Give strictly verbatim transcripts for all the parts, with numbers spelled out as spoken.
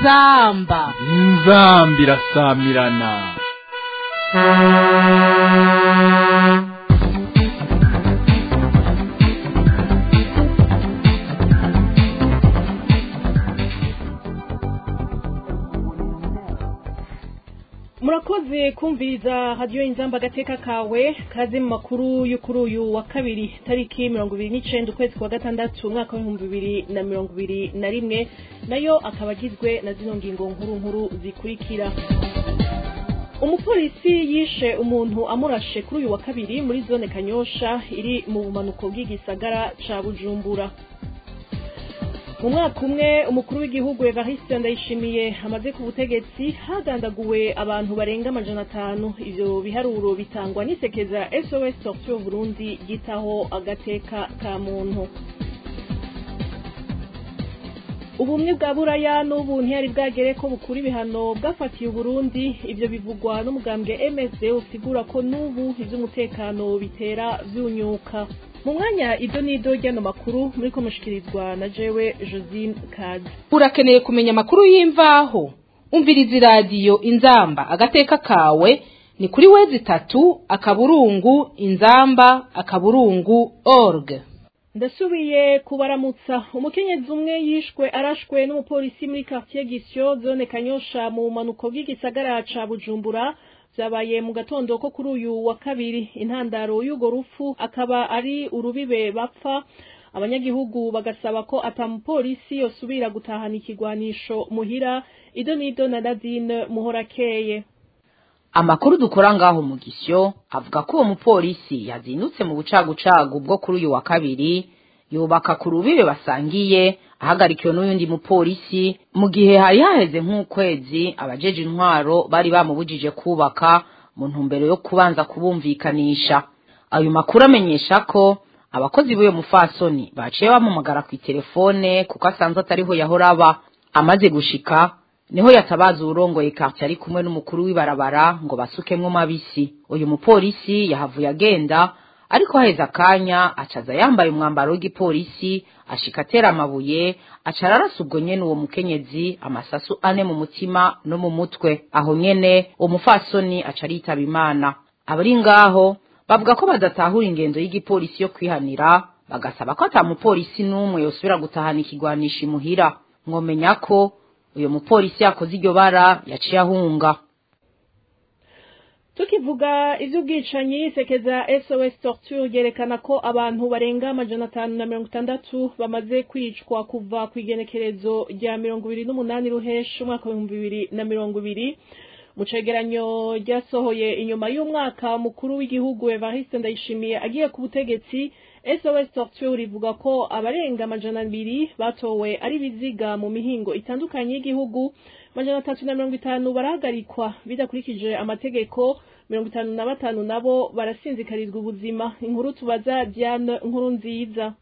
inzamba inzamba irasamirana. murakoze kumviriza radio inzamba gateka kawe kaze mu makuru y'ukuri uyu wa kabiri tariki mirongo ibiri n'icenda ukwezi kwa gatandatu umwaka w'ibihumbi bibiri na mirongo ibiri na rimwe nayo akaba agizwe na zino ngingo nkuru nkuru zikurikira. Umupolisi yishe umuntu amurashe kuri uyu wa kabiri muri zone Kanyosha iri mu bumanuko bw'igisagara ca Bujumbura. Mu mwaka umwe umukuru w'igihugu Evariste Ndayishimiye amaze ku butegetsi hadandaguwe abantu barenga amajana atanu. Ivyo biharuro bitangwa n'isekeza S O S Torture Burundi gitaho agateka ka muntu. Ubumwe bwa Buraya n'ubu ntiyari bwagere ko bukuri ibihano bwafatiye Burundi. Ivyo bivugwa n'umugambwe M S D usigura ko n'ubu ivy'umutekano bitera vyunyuka. Mu mwanya ibyo nido ryano makuru muri ko mushikirizwa na jewe Josine Kazi. Urakeneye kumenya amakuru y'imvaho? Umviriza radio Inzamba agateka kawe ni kuri wezi tatu akaburungu inzamba akaburungu org. Ndasubiye kubaramutsa. Umukenyezi umwe yishwe arashwe n'umupolisi muri quartier Gisyo zone Kanyosha mu manuko bw'igisagara ca Bujumbura. Zabaye mu gatondo ko kuri uyu wa kabiri. Intandaro y'ugo rupfu akaba ari urubibe bapfa. Abanyagihugu bagasaba ko atamupolisi yosubira gutahana ikigwanisho muhira. Ido nido na Nadine Muhorakeye. Amakuru dukora ngaho mu Gisyo avuga ko uwo mupolisi yazinutse mu bucagucagu bwo kuri uyu wa kabiri yubaka ku rubibe basangiye ahagarikiwe n'uyundi mupolisi mu gihe hari haheze nk'ukwezi abajeje intwaro bari bamubujije kubaka mu ntumbero yo kubanza kubumvikanisha. Ayo makuru amenyesha ko abakozi b'uyo mufasoni baciye bamumagara ku telefone kuko asanzwe atariho yahora aba. Amaze gushika niho yatabaza urongoye quartier ari kumwe n'umukuru w'ibarabara ngo basukemwe mabisi. Uyu mupolisi yahavuye agenda ariko haheza kanya acaza yambaye umwambaro w'igipolisi ashika tera amabuye acararasa ubwo nyene uwo mukenyezi amasasu ane mu mutima no mu mutwe. Aho nyene umufasoni acaritaba Imana. Abari ngaho bavuga ko badatahura ingendo y'igipolisi yo kwihanira bagasaba ko atamupolisi n'umwe yosubira gutahana ikigwanisha imuhira. Mwomenya ko uyo mupolisi yakoze iryo bara yaciye ahunga. Tukivuga ivy'ubwicanyi sekeza S O S Torture yerekana ko abantu barenga amajana atanu na mirongo itandatu bamaze kwicwa kuva ku igenekerezo rya mirongo ibiri n'umunani ruhesha umwaka w'ibihumbi bibiri na mirongo ibiri. Mu cegeranyo ryasohoye inyuma y'umwaka mukuru w'igihugu Evariste Ndayishimiye agiye ku butegetsi, S O S Torture ivuga ko abarenga amajana abiri batowe ari biziga mu mihingo itandukanye y'igihugu. Majana atatu na mirongo itanu barahagarikwa bidakurikije amategeko, mirongo itanu na batanu nabo barasinzikarizwa ubuzima. Inkuru tubaza Diane Nkuru nziza.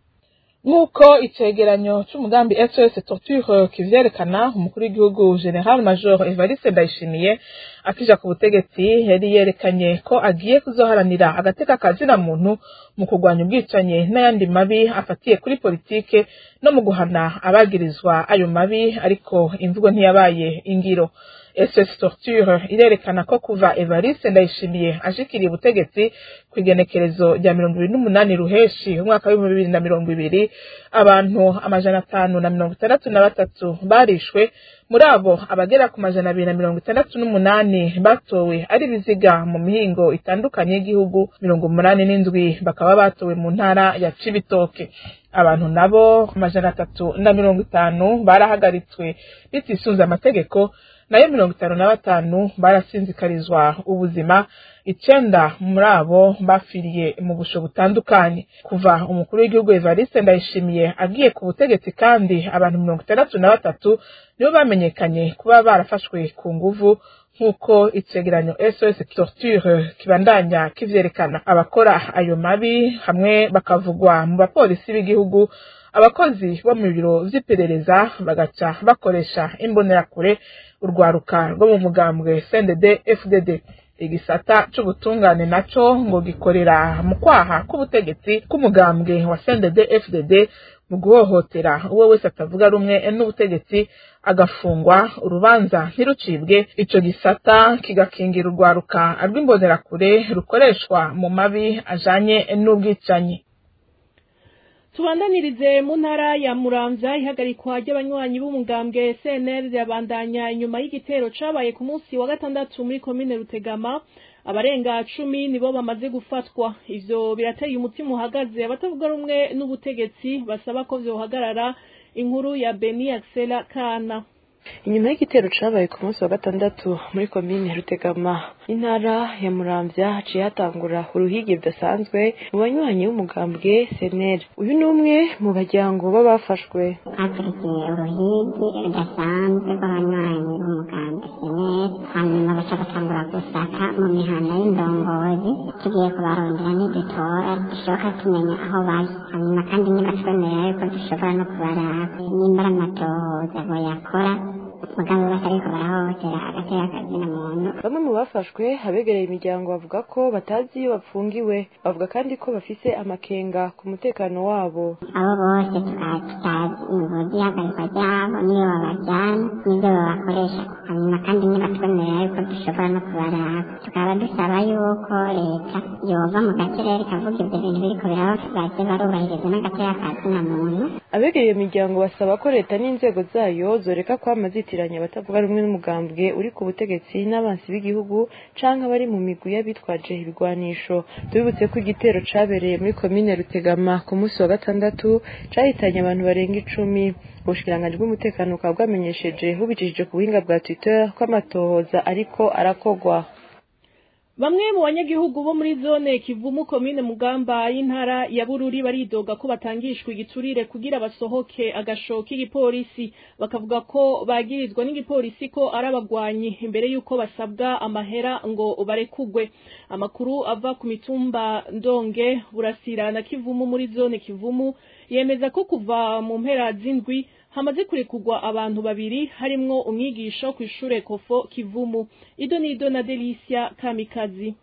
Nuko icegeranyo c'umugambi S O S Torture kivyerekana, umukuru w'igihugu General Major Evariste Ndayishimiye akija ku butegetsi yari yerekanye ko agiye kuzoharanira agateka kazina muntu mu kurwanya ubwicanye n'ayandi mabi afatiye kuri politike no mu guhana abagirizwa ayo mabi, ariko imvugo ntiyabaye ingiro. S O S Torture irerekana ko kuva Evariste Ndayishimiye ashikiriye ubutegetsi kwigenekerezo rya mirongo ibiri n'umunani ruheshi umwaka w'ibihumbi bibiri na mirongo ibiri abantu amajana atanu na mirongo itandatu na batatu barishwe. Muri abo abagera ku majana abiri na mirongo itandatu n'umunani batowe ari biziga mu mihingo itandukanye y'igihugu, mirongo umunani n'indwi bakaba batowe mu ntara ya Cibitoke. Abantu nabo amajana atatu na mirongo itanu barahagaritswe bitisunze amategeko, nayo mirongo itanu na batanu barasinzikarizwa ubuzima. Icenda muri abo bafiriye mu busho butandukanye. Kuva umukuru w'igihugu Evariste Ndayishimiye agiye ku butegetsi kandi abantu mirongo itandatu na batatu nibo bamenyekanye kuba barafashwe ku nguvu, nk'uko icegeranyo S O S Torture kibandanya kivyerekana. Abakora ayo mabi hamwe bakavugwa mu bapolisi b'igihugu, abakozi bo mu biro vy'iperereza bagaca bakoresha imbonerakure, urwaruka rwo mu mugambwe C N D D F D D. Igisata c'ubutungane naco ngo gikorera mu kwaha k'ubutegetsi k'umugambwe wa C N D D F D D mu guhohotera uwo wese atavuga rumwe n'ubutegetsi agafungwa urubanza ntirucibwe ico gisata kigakingira urwaruka rw'imbonerakure rukoreshwa mu mabi ajanye n'ubwicanyi. Tubandanirize mu ntara ya Muramvya ihagarikwa ry'abanywanyi b'umugambwe S N L yabandanya inyuma y'igitero cabaye ku munsi wa gatandatu muri komine Rutegama. Abarenga cumi nibo bamaze gufatwa. Ivyo birateye umutima uhagaze abatavuga rumwe n'ubutegetsi basaba ko vyohagarara. Inkuru ya Beni Axela Kana. Inyuma y'igitero cabaye ku munsi wa gatandatu muri komine Rutegama intara ya Muramvya haciye hatangura uruhigi rudasanzwe mu banywanyi b'umugambwe S N L. Uyu ni umwe mu baryango b'abafashwe. Hakurikiye uruhigi rudasanzwe rw'abanywanyi b'umugambwe S N L, hanyuma baca batangura gusaka mu mihana y'indongozi tugiye kubarondera n'idutora dushoboka tumenya aho bari, hanyuma kandi nibatwemerera yuko dushobora no kubaraba nimba ari amatohoza boyakora mugabo batariko barahohotera agatera kazina muntu. Bamwe mu bafashwe abegereye imiryango bavuga ko batazi iyo bapfungiwe, bavuga kandi ko bafise amakenga ku mutekano wabo. Abo bose tukaba tutazi ingozi ihagarikwa ryabo niyo babajyana n'ibyo babakoresha, hanyuma kandi nibatwemerera yuko dushobora no kubaraba tukaba dusaba yuko leta yova mu gacerere kavuga ibyo bintu biriko biraba baze barubahiriza n'agatera kazina muntu. Abegereye imiryango basaba ko leta n'inzego zayo zoreka kwama zitiranya abatavuga rumwe n'umugambwe uri ku butegetsi n'abansi b'igihugu canke bari mu migwi y'abitwaje ibigwanisho. Tubibutse ko igitero cabereye muri komine Rutegama ku munsi wa gatandatu cahitanye abantu barenga icumi. Ubushikiranganji bw'umutekano bukaba bwamenyesheje bubicishije ku buhinga bwa Twitter ko amatohoza ariko arakogwa. Bamwe mu banyagihugu bo muri zone Kivumu komine Mugamba y'intara ya Bururi baridoga ko batangishwa igiturire kugira basohoke agasho k'igipolisi, bakavuga ko bagirizwa n'igipolisi ko arabagwanyi imbere yuko basabwa amahera ngo barekugwe. Amakuru ava ku mitumba Ndonge, Burasira na Kivumu muri zone Kivumu yemeza ko kuva mu mpera z'indwi hamaze kurekugwa abantu babiri harimwo umwigisha ku ishure Kofo Kivumu. Ido nido na Delicia Kamikazi.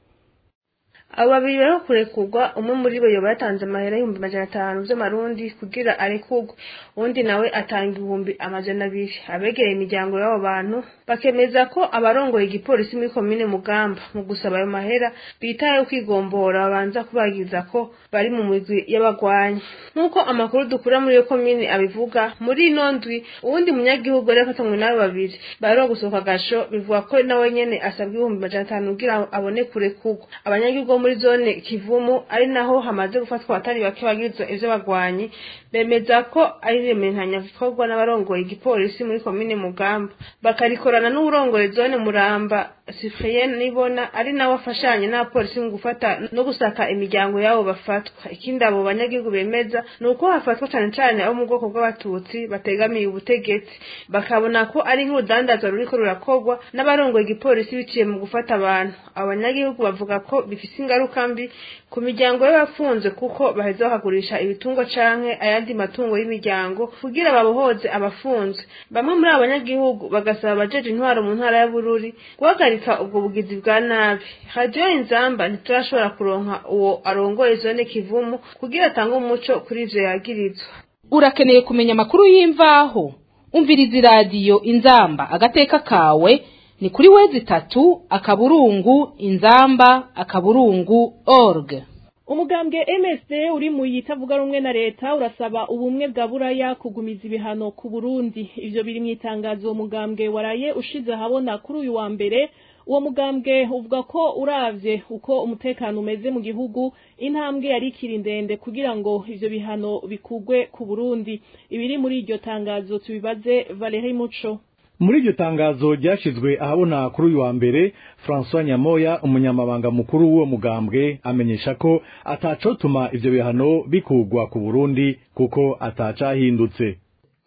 Abo babiri bari kurekurwa, umwe muri bo yoba yatanze amahera y'ibihumbi amajana atanu vy'amarundi kugira arekurwe, undi nawe atanga ibihumbi amajana abiri. Abegereye imiryango y'abo bantu bakemeza ko abarongoye igipolisi muri komine Mugamba mu gusaba ayo mahera bitaye kwigombora babanza kubagiza ko bari mu migwi y'abagwanyi. Nk'uko amakuru dukura muri iyo komine abivuga, muri ino ndwi uwundi munyagihugu yari afatanywe n'abo babiri bari gusohoka agasho, bivuga ko nawe nyene asabwa ibihumbi amajana atanu kugira abone kurekurwa. Abanyagihugu muri zone Kivumu ari naho hamaze gufatwa atari bake bagirizwa ivyo bagwanyi bemeza ko ari rementanya bikorwa n'abarongoye igipolisi muri komine Mugamba, bakarikorana n'uburongoye zone Muramba Cyprien Nibona ari nawe afashanye n'abapolisi mu gufata no gusaka imiryango yabo bafatwa. Ikindi abo banyagihugu bemeza nuko hafatwa cyane cyane abo mu bwoko bw'abatutsi bategamiye ubutegetsi, bakabona ko ari nk'urudandazo ruriko rurakogwa n'abarongoye igipolisi biciye mu gufata abantu. Abanyagihugu bavuga ko bifise ingaruka mbi ku miryango y'abafunze kuko baheza bakagurisha ibitungo canke ayandi matungo y'imiryango kugira babohoze abafunze. Bamwe muri abo banyagihugu bagasaba abajeje intwaro mu ntara ya Bururi guhagarika ubwo bugizi bwa nabi. Radio Inzamba ntiturashobora kuronka uwo arongoye zone Kivumu kugira atange umuco kuri ivyo yagirizwa. Urakeneye kumenya amakuru y'imvaho? Umviriza radio Inzamba agateka kawe ni kuri wezi tatu akaburungu inzamba akaburungu org. Umugambwe M S D uri mu yitavuga rumwe na leta urasaba ubumwe bwa Buraya kugumiza ibihano ku Burundi. Ivyo biri mu itangazo umugambwe waraye ushize habona kuri uyu wa mbere. Uwo mugambwe uvuga ko uravye uko umutekano umeze mu gihugu, intambwe yari ikiri ndende kugira ngo ivyo bihano bikugwe ku Burundi. Ibiri muri iryo tangazo tubibaze Valerie Muco. Muri iryo tangazo ryashizwe ahabona kuri uyu wa mbere, François Nyamoya umunyamabanga mukuru w'uwo mugambwe amenyesha ko atacotuma ivyo bihano bikugwa ku Burundi kuko atacahindutse.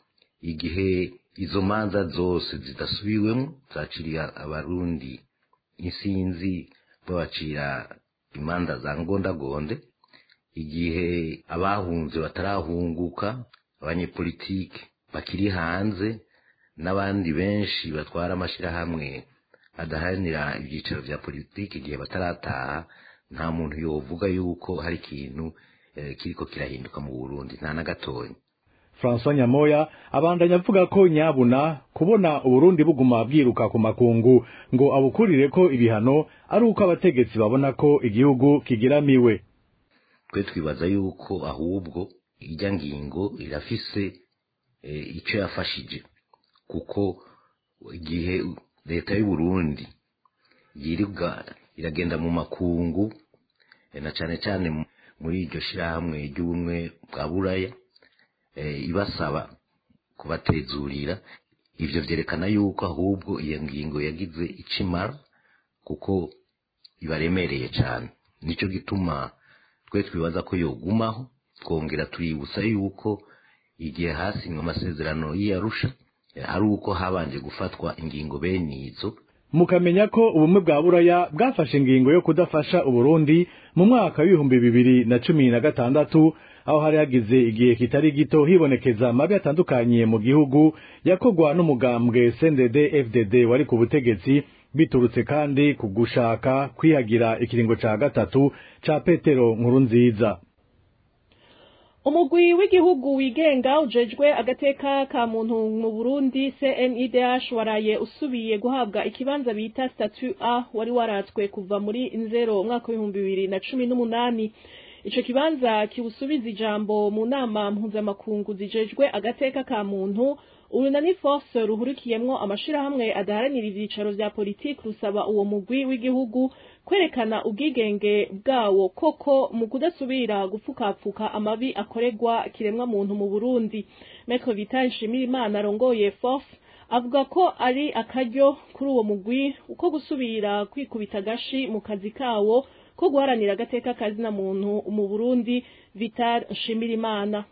Igihe izo manza zose zidasubiwemo zaciriya abarundi insinzi babacira imanza za ngondagonde, igihe abahunze batarahunguka, abanyepolitike bakiri hanze n'abandi benshi batwara amashirahamwe adaharanira ibyicaro vya politiki igihe batarataha, nta muntu yovuga yuko hari ikintu eh, kiriko kirahinduka mu Burundi, nta na gatonya. François Nyamoya abandanya avuga ko nyabuna kubona Uburundi buguma bwiruka ku makungu ngo abukurire ko ibihano ari uko abategetsi babona ko igihugu kigiramiwe. Twe twibaza yuko ahubwo ijya ngingo irafise e, ico yafashije kuko igihe leta y'u Burundi yirirwa iragenda mu makungu e, na cane cane muri iryo shirahamwe ry'ubumwe bwa Buraya e, ibasaba kubatezurira ivyo vyerekana yuko ahubwo iyo ngingo yagize icimara kuko ibaremereye cane. Nico gituma twe twibaza ko yogumaho twongera tuributsa yuko igihe hasinywe amasezerano y'Arusha ari uko habanje gufatwa ingingo benizo. Mukamenya ko ubumwe bwa Buraya bwafashe ingingo yo kudafasha Uburundi mu mwaka w'ibihumbi bibiri na cumi na gatandatu aho hari hagize igihe kitari gito hibonekeza amabi atandukanye mu gihugu yakogwa n'umugambwe C N D D F D D wari ku butegetsi biturutse kandi kugushaka kwihagira ikiringo ca gatatu ca Petero Nkurunziza. Umugwi w'igihugu wigenga ujejwe agateka ka muntu mu Burundi C N I D H waraye usubiye guhabwa ikibanza bita statut A wari waratswe kuva muri nzero umwaka w'ibihumbi bibiri na cumi n'umunani. Ico kibanza kibusubiza ijambo mu nama mpuzamakungu zijejwe agateka ka muntu. Urunani force ruhurikiyemwo amashirahamwe adaharanira ivyicaro vya politiki rusaba uwo mugwi w'igihugu kwerekana ubwigenge bwawo koko mu kudasubira gupfukapfuka amabi akoregwa kiremwa muntu mu Burundi. Maître Vital Nshimirimana arongoye force avuga ko ari akaryo kuri uwo mugwi uko gusubira kwikubita gashi mu kazi kawo ko guharanira agateka kazina muntu mu Burundi. Vital Nshimirimana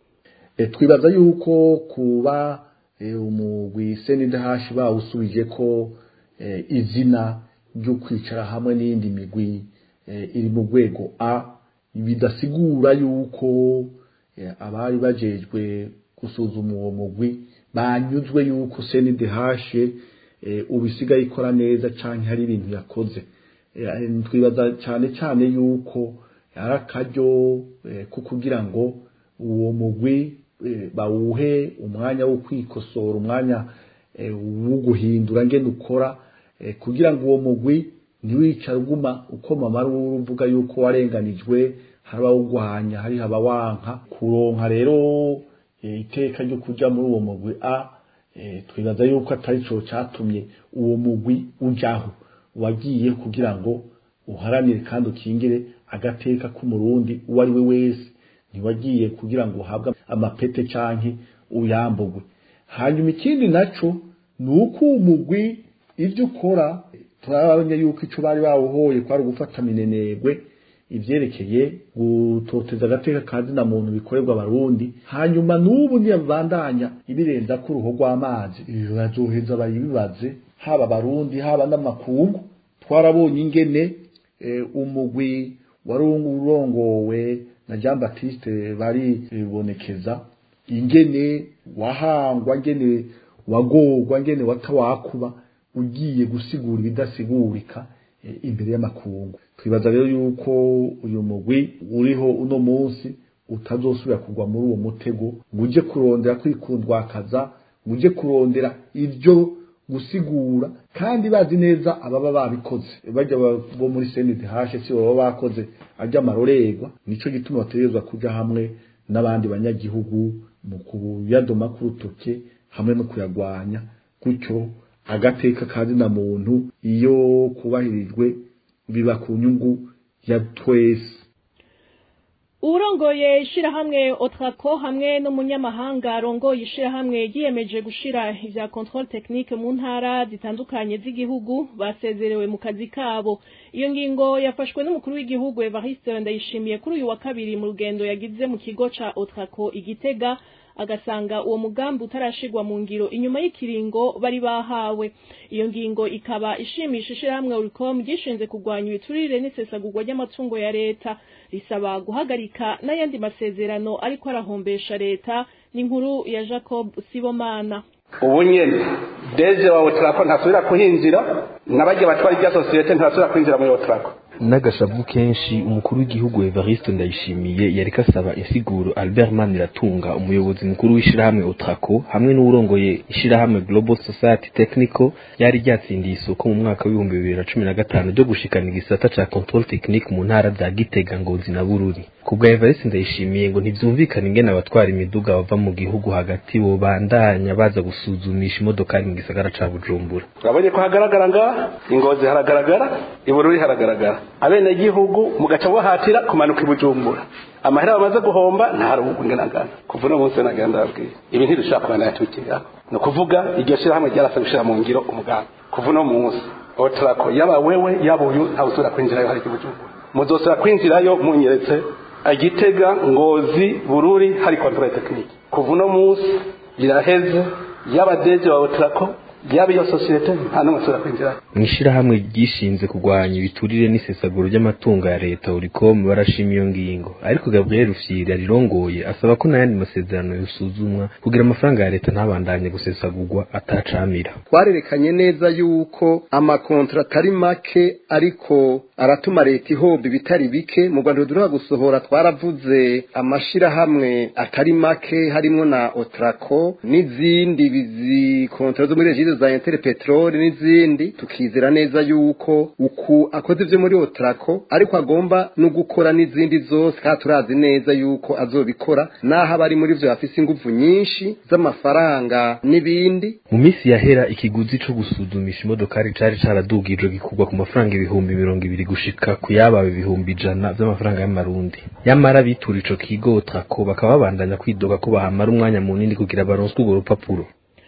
e, twibaza yuko kuba e, umugwi C N D H bawusubije ko e, izina ryo kwicara hamwe n'indi migwi e, iri mu rwego A bidasigura yuko e, abari bajejwe gusuzuma uwo mugwi banyuzwe yuko C N D H e, ubisigaye ikora neza canke hari ibintu yakoze. E, twibaza cyane cyane yuko yarakaryo e, kukugira ngo uwo mugwi e, bawuhe umwanya wo kwikosora umwanya e, wo guhindura ngene ukora e, kugira ngo uwo mugwi ntiwicara uguma ukoma maruru uvuga yuko warenganijwe haba ugwanya hari haba wanka kuronka rero e, iteka ryo kuja muri uwo mugwi A e, twibaza yuko atari cyo catumye uwo mugwi ujaho wagiye kugira ngo uharanire kandi ukingire agateka k'umurundi uwo ari we wese ntiwagiye kugira ngo uhabwe amapete canke uyambugwe. Hanyuma ikindi naco nuko umugwi ivyo ukora turabonye yuko ico bari bawuhoye kwari gufata minenegwe ivyerekeye gutoteza agateka kazina muntu bikorerwa abarundi. Hanyuma n'ubu ntiyabandanya ibirenza ku ruho rw'amazi ivyo bazoheza bayibibaze haba abarundi haba n'amakungu. Twarabonye ingene e, umugwi warongowe na Jean Baptiste bari bibonekeza ingene wahangwa ngene wagorwa ngene watawakuba ugiye gusigura ibidasigurika e, imbere y'amakungu. Twibaza rero yuko uyu mugwi uriho uno munsi utazosubira kugwa muri uwo mutego guje kurondera kwikundwakaza guje kurondera ivyo gusigura kandi bazi neza ababa babikoze bajya bo muri C N D H si baba bakoze ajya marorerwa. Nico gituma baterezwa kuja hamwe n'abandi banyagihugu mu kuyadoma kurutoke hamwe no kuyagwanya gutyo agateka kazi na muntu iyo kubahirijwe biba ku nyungu ya twese. Urongoye ishirahamwe Otrako hamwe n'umunyamahanga arongoye ishirahamwe yiyemeje gushira ivya control technique mu ntara zitandukanye z'igihugu basezerewe mu kazi kabo. Iyo ngingo yafashwe n'umukuru w'igihugu Evariste Ndayishimiye kuri uyu wa kabiri mu rugendo yagize mu kigo ca Otrako Igitega agasanga uwo mugambi utarashigwa mu ngiro inyuma y'ikiringo bari bahawe. Iyo ngingo ikaba ishimisha ishirahamwe Uricom gishinze kugwanya ibiturire n'isesagurwa ry'amatungo ya leta risaba guhagarika n'ayandi masezerano ariko arahombesha leta. N'inkuru ya Jacob Sibomana. Ubu nyene deze wawe Otrako ntasubira kuhinjira n'abaje batwara ibya societe ntasubira kwinjira muri Otrako n'agashavu kenshi umukuru w'igihugu Evariste Ndayishimiye yareka asaba insiguro Albert Maniratunga umuyobozi mukuru w'ishirahamwe Otraco hamwe n'urongoye ishirahamwe Global Society Technical yari ryatsindiye isoko mu mwaka w'ibihumbi bibiri na cumi na gatanu ryo gushikana igisata ca control technique mu ntara za Gitega, Ngozi na Bururi. Kubwa Evariste Ndayishimiye ngo ntivyumvikana ingene abatwara imiduga bava mu gihugu hagati bo bandanya baza gusuzumisha imodoka mu gisagara ca Bujumbura. Urabonye ko hagaragara nga Ingozi haragaragara, Ibururi haragaragara. Abene gihugu mugaca wahatira kumanuka i Bujumbura. Amahera bamaze guhomba nta ruhugu ngenagana. Kuva no munsi naganda abwiye. Ibi ntirushaka na yatukiya. No kuvuga iryo shira hamwe ryarasa gushira mu ngiro umugambi. Kuva no munsi Otraco yaba wewe yaba uyu nta usura kwinjirayo hari Bujumbura. Muzosura kwinjirayo munyeretse Agitega, Ngozi, Bururi hari control technique. Kuva no munsi biraheze yabadeje wa Otraco yaba iyo societe nta numwe usura kwinjirayo. Mwishirahamwe ryishinze kugwanya ibiturire n'isesaguro ry'amatungo ya leta Uricom barashima iyo ngingo, ariko Gabriel Rufyiri arirongoye asaba ko n'ayandi masezerano yosuzumwa kugira amafaranga ya leta ntabandanye gusesagurwa atacamira. Twarerekanye neza yuko amakontra atari make ariko aratuma leta ihomba bitari bike. Mu Rwanda duruha gusohora twaravuze amashirahamwe atari make harimo na Otraco n'izindi bizi kontra zo muri regize za Interpetrol n'izindi, tukizera neza yuko uku akoze ivyo muri Otraco ariko agomba no gukora n'izindi zose, kandi turazi neza yuko azobikora naho abari muri vyo bafise ingufu nyinshi z'amafaranga n'ibindi. Mu misi yahera ikiguzi co gusuzumisha imodokari cari caradugijwe gikugwa ku mafaranga ibihumbi mirongo ibiri gushika ku yabawe ibihumbi ijana vy'amafaranga y'amarundi. Yamara bitura ico kigo Otraco bakaba babandanya kwidoga ko bahamara umwanya munini kugira baronswe urwo rupapuro.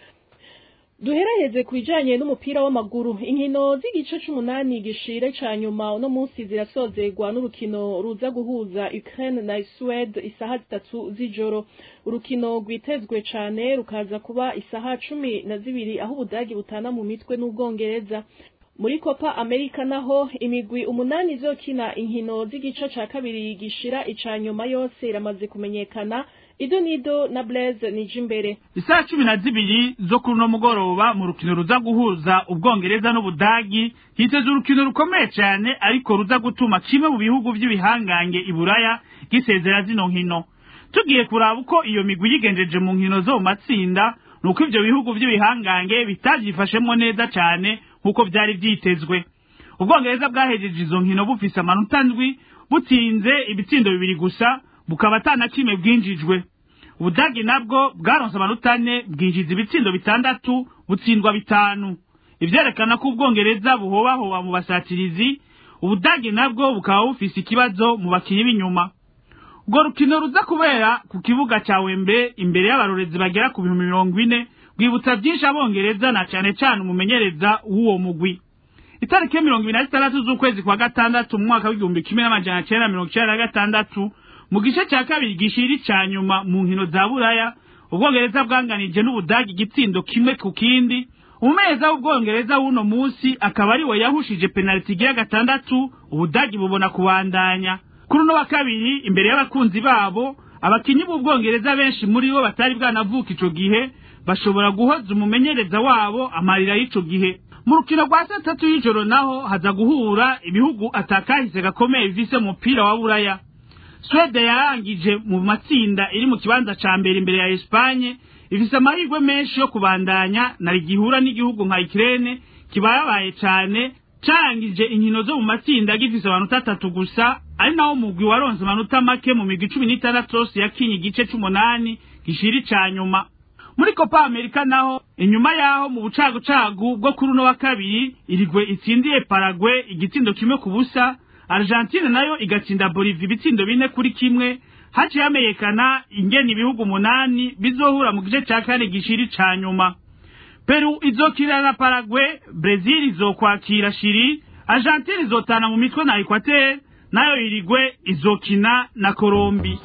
Duheraheze kwijanye n'umupira w'amaguru. Inkino z'igice c'umunani gishire ca nyuma uno munsi zirasozerwa n'urukino ruza guhuza Ukraine na Sweden isaha zitatu z'ijoro. Urukino rwitezwe cane rukaza kuba isaha cumi na zibiri aho Ubudagi butana mu mitwe n'Ubwongereza. Muri Copa America naho imigwi umunani izokina inkino z'igice ca kabiri gishira ica nyuma yose iramaze kumenyekana. Ido Nido na Blaise Nijimbere. Isaha cumi na zibiri zo kuri no mugoroba mu rukino ruza guhuza Ubwongereza n'Ubudagi hiteze urukino rukomeye cyane ariko ruza gutuma kimwe mu bihugu by'ibihangange iburaya gisezera zino nkino. Tugiye kuraba uko iyo migwi yigenjeje mu nkino zo matsinda nuko ivyo bihugu by'ibihangange bitagifashemo neza cyane nkuko byari byitezwe. Ubwongereza bwahejeje izo nkino bufise amanota ndwi butsinze ibitsindo bibiri gusa bukaba atana kimwe bwinjijwe. Ubudagi nabwo bwaronse amanota ane bwinjiza ibitsindo bitandatu butsindwa bitanu. Ivyerekana ko Ubwongereza buhobahoba mu basatirizi, Ubudagi nabwo bukaba bufise ikibazo mu bakinyi b'inyuma. Ubwo rukino ruza kubera ku kibuga ca Wembley imbere y'abarorezi bagera ku bihumbi mirongo ine bwibutsa byinshi Abongereza na cane cane umumenyereza w'uwo mugwi. Itariki mirongo ibiri na zitandatu z'ukwezi kwa gatandatu mu mwaka w'igihumbi kimwe n'amajana cenda mirongo icenda na gatandatu mu gice cya kabiri gishiri ca nyuma mu nkino za Buraya Ubwongereza bwanganije n'Ubudagi gitsindo kimwe ku kindi. Umeza w'Ubwongereza w'uno munsi akaba ari we yahushije penalty ya gatandatu Ubudagi bubona kubandanya. Kuri no wa kabiri imbere y'abakunzi babo abakinyi b'Ubwongereza benshi muri bo batari bwanavuka ico gihe bashobora guhoza umumenyereza wabo amarira y'ico gihe. Mu rukino rwa gatatu y'ijoro naho haza guhura ibihugu atakahise gakomeye bivise umupira wa Buraya. Sweden yarangije mu matsinda iri mu kibanza ca mbere imbere ya Espagne ifise amahirwe menshi yo kubandanya na rigihura n'igihugu nka Ukraine kibayabaye cane carangije inkino zo mu matsinda gifise abantu atatu gusa, ari naho mugwi waronse amanota make mu migwi cumi n'itandatu yose yakinye igice c'umunani gishiri ca nyuma. Muri Copa America naho inyuma yaho mu bucagucagu bwo kuri no wa kabiri irigwe itsindiye Paraguay igitsindo kimwe ku busa, Argentine nayo igatsinda Bolivia ibitsindo bine kuri kimwe. Haci yamenyekana ingene ibihugu umunani bizohura mu gice ca kane gishiri ca nyuma. Peru izokina na Paraguay, Brazil izokwakira Chili, Argentine izotana mu mitwe na Equateur, nayo irigwe izokina na Colombia.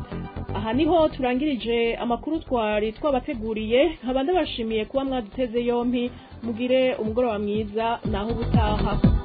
Aha niho turangirije amakuru twari twabateguriye. Nkaba ndabashimiye kuba mwaduteze yompi. Mugire umugoroba mwiza naho ubutaha.